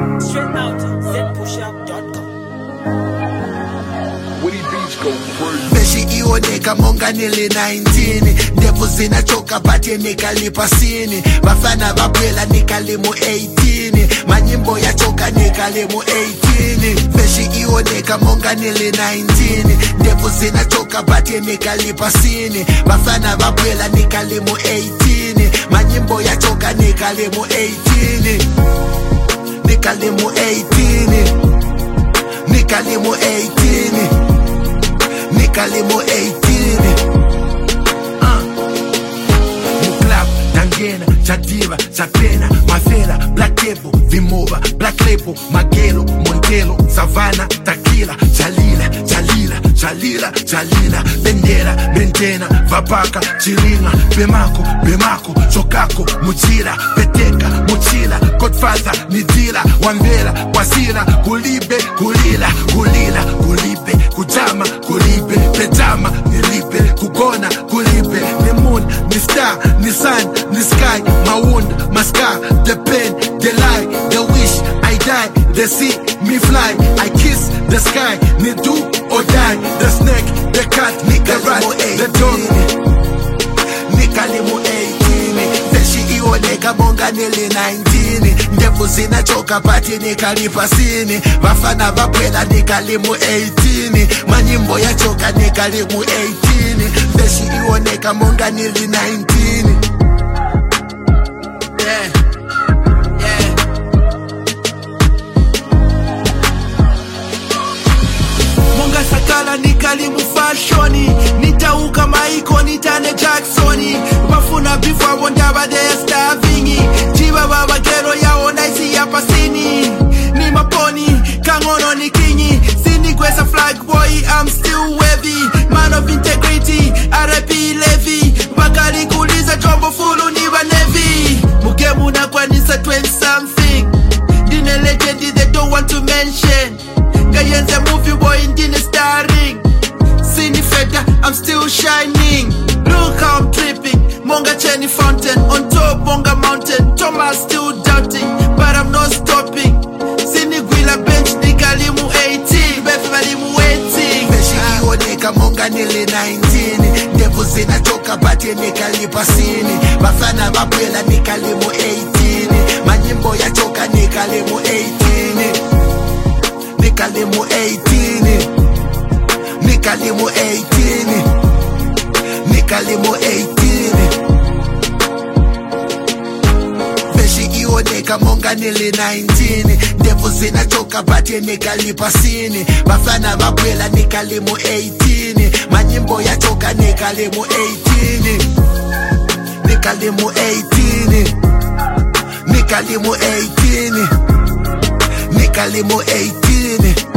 Straight out zpushup.com. Woody Beats go crazy. Beshi ioneka monga nili 19. Ndevu zinachoka pati nikalipa sini. Bafana babwela nikalimu 18. Manyimbo ya choka nikalimu 18. Beshi ioneka monga nili 19. Ndevu zinachoka pati nikalipa sini. Bafana babwela nikalimu 18. Manyimbo ya choka nikalimu 18. Nikalimu 18. Nikalimu 18. Nikalimu 18. Muklap, Tangena, Chadiva, Chapena, Mafera, Black Table, Vimova, Black Label, Magelo, Montelo, Savannah, Tequila, Jalila, Jalila, Jalila, Jalila, Bendera, Bentena, Vapaka, Chiringa, Bemako, Bemako, Chokako, Muchira, Peteka, Muchila, Godfather, Nidila, Wambera, Wasira, Kulibe, Kulila, Kulila, Kulibe, Kujama, Kulibe, Pejama, Nilibe, Kugona, Kulibe, the moon, the star, the sun, the sky, my wound, my scar, the pain, the lie, the wish, I die, the sea, me fly, I kiss the sky, me do or die, the snake, the cat, the rat, the dog. Nikalimu 18. Beshi ioneka monga nili 19. Ndevu zinachoka pati nikalipa sini. Bafana babwela nikalimu 18. Manyimbo ya choka nikalimu 18. Beshi ioneka monga nili 19. Yeah. Yeah. Monga sakala nikalimu fashoni. Nitauka maiko nitane Jacksoni. Bafuna bifwa wondaba de starvingi. Jiba baba gero yao naisi ya pasini. Ni maponi, kangono ni kingi. Sini kwesa flag boy, I'm still wavy. Man of integrity, RIP Levy. Bakali kuliza jombo fulu ni wa Navy. Mugemu na kwanisa 20 something. Dine legend they don't want to mention. Gayenze movie boy indine starring. Sini feta, I'm still shining. Look how I'm tripping. Monga Chenny fountain, on top Monga mountain. Thomas still doubting, but I'm not stopping. Sini gwila bench, nikalimu 18. Befi malimu waiting. Beshi ioneka monga nili 19. Ndevu zinachoka pati nikalipa sini. Bafana babwela nikalimu 18. Manyimbo ya choka nikalimu 18. Nikalimu 18. Nikalimu 18. Nikalimu 18. Beshi ioneka monga nili 19. Ndevu zinachoka pati nikalipa sini. Bafana babwela nikalimu 18. Manyimbo ya choka nikalimu 18. Nikalimu 18. Nikalimu 18. Nikalimu 18.